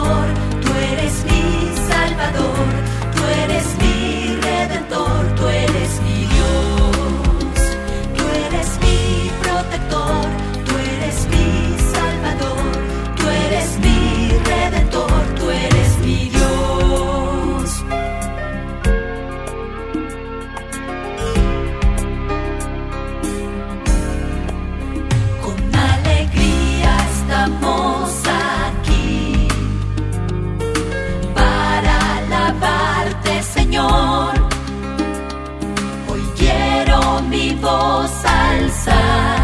Señor, tú eres mi Salvador, tú eres mi Redentor, tú eres mi Dios, tú eres mi protector, tú eres mi Salvador, tú eres mi Redentor, tú eres mi Dios. Con alegría estamos aquí para alabarte, Señor. Hoy quiero mi voz alzar